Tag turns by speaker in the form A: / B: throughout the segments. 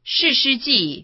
A: 士师记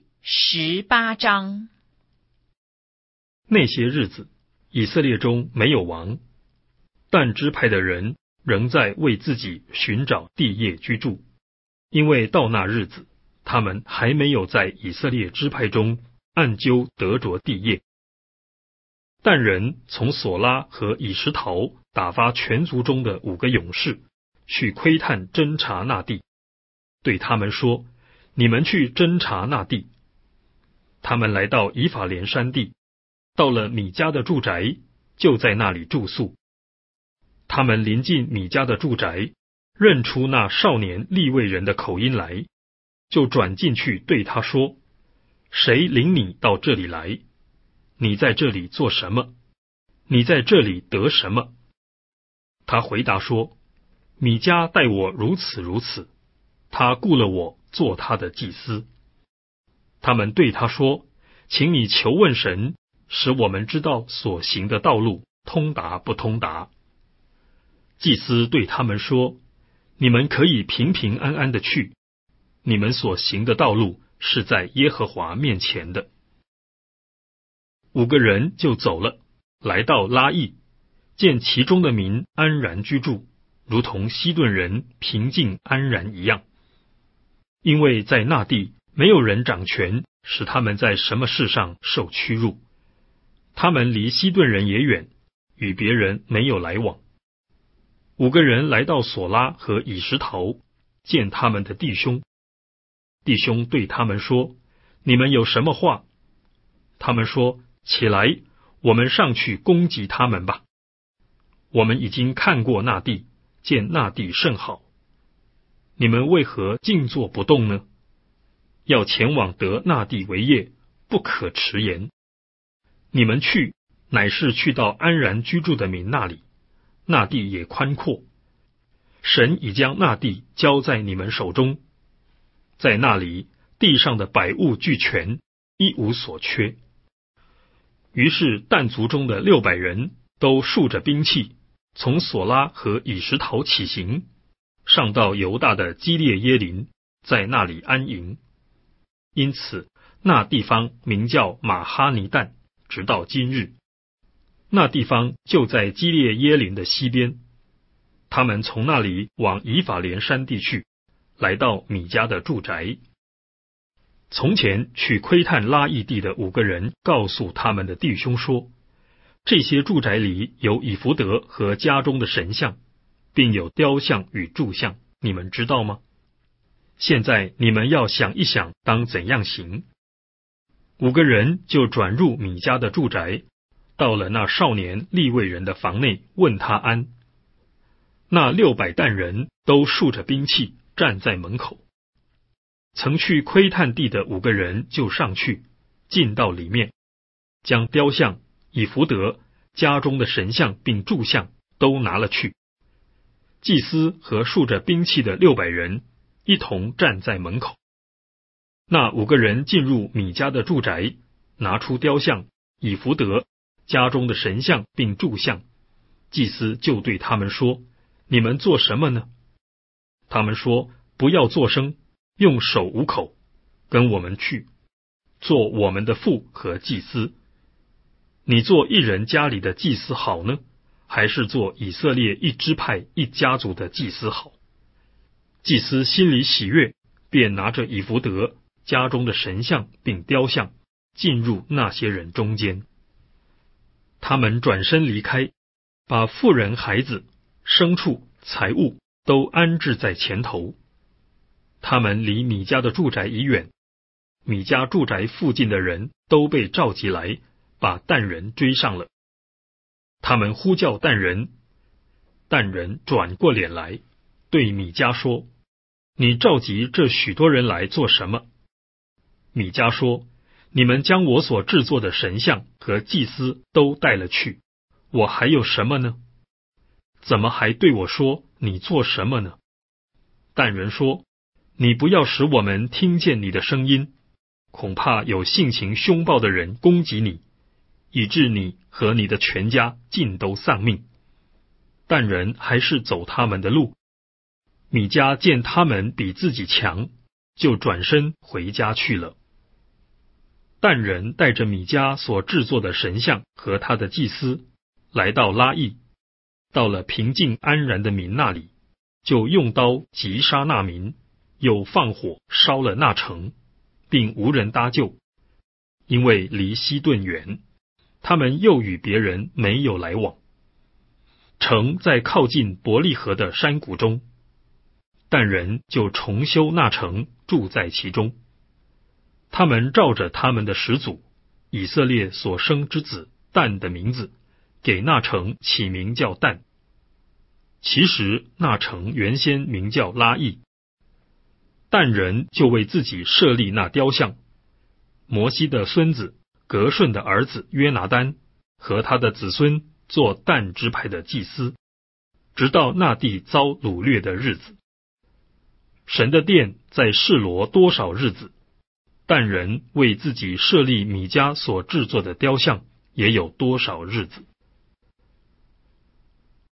A: 18章。
B: 那些日子，以色列中没有王，但支派的人仍在为自己寻找地业居住，因为到那日子，他们还没有在以色列支派中按究得着地业。但人从索拉和以实陶打发全族中的5个勇士去窥探侦察那地，对他们说：你们去侦察那地。他们来到以法莲山地，到了米迦的住宅，就在那里住宿。他们临近米迦的住宅，认出那少年利未人的口音来，就转进去对他说：谁领你到这里来？你在这里做什么？你在这里得什么？他回答说：米迦待我如此如此，他雇了我做他的祭司。他们对他说：请你求问神，使我们知道所行的道路通达不通达。祭司对他们说：你们可以平平安安的去，你们所行的道路是在耶和华面前的。5个人就走了，来到拉邑，见其中的民安然居住，如同西顿人平静安然一样。因为在那地没有人掌权，使他们在什么事上受屈辱。他们离西顿人也远，与别人没有来往。5个人来到索拉和以实陶，见他们的弟兄。弟兄对他们说：你们有什么话？他们说：起来，我们上去攻击他们吧。我们已经看过那地，见那地甚好。你们为何静坐不动呢？要前往得那地为业，不可迟延。你们去，乃是去到安然居住的民那里，那地也宽阔。神已将那地交在你们手中，在那里地上的百物俱全，一无所缺。于是但族中的600人都束着兵器，从索拉和以实陶起行，上到犹大的基列耶琳，在那里安营。因此那地方名叫马哈尼但，直到今日。那地方就在基列耶琳的西边。他们从那里往以法莲山地去，来到米迦的住宅。从前去窥探拉邑地的5个人告诉他们的弟兄说：这些住宅里有以弗得和家中的神像，并有雕像与柱像，你们知道吗？现在你们要想一想，当怎样行。5个人就转入米迦的住宅，到了那少年利未人的房内，问他安。那600担人都束着兵器，站在门口。曾去窥探地的5个人就上去，进到里面，将雕像、以弗得、家中的神像并柱像都拿了去。祭司和束着兵器的600人一同站在门口。那5个人进入米迦的住宅，拿出雕像、以弗得、家中的神像并柱像。祭司就对他们说：你们做什么呢？他们说：不要作声，用手捂口，跟我们去，做我们的父和祭司。你做一人家里的祭司好呢，还是做以色列一支派一家族的祭司好？祭司心里喜悦，便拿着以弗得、家中的神像并雕像，进入那些人中间。他们转身离开，把妇人、孩子、牲畜、财物都安置在前头。他们离米迦的住宅已远，米迦住宅附近的人都被召集来，把但人追上了。他们呼叫但人，但人转过脸来，对米迦说：你召集这许多人来做什么？米迦说：你们将我所制作的神像和祭司都带了去，我还有什么呢？怎么还对我说你做什么呢？但人说：你不要使我们听见你的声音，恐怕有性情凶暴的人攻击你，以致你和你的全家尽都丧命。但人还是走他们的路。米迦见他们比自己强， 就转身回家去了。但人带着米迦所制作的神像和他的祭司，来到拉邑，到了平静安然的民那里，就用刀击杀那民，又放火烧了那城，并无人搭救，因为离西顿远，他们又与别人没有来往。城在靠近伯利河的山谷中，但人就重修那城，住在其中。他们照着他们的始祖以色列所生之子但的名字，给那城起名叫但。其实那城原先名叫拉邑。但人就为自己设立那雕像，摩西的孙子革顺的儿子约拿单和他的子孙做但支派的祭司，直到那地遭掳掠的日子。神的殿在示罗多少日子，但人为自己设立米迦所制作的雕像也有多少日子。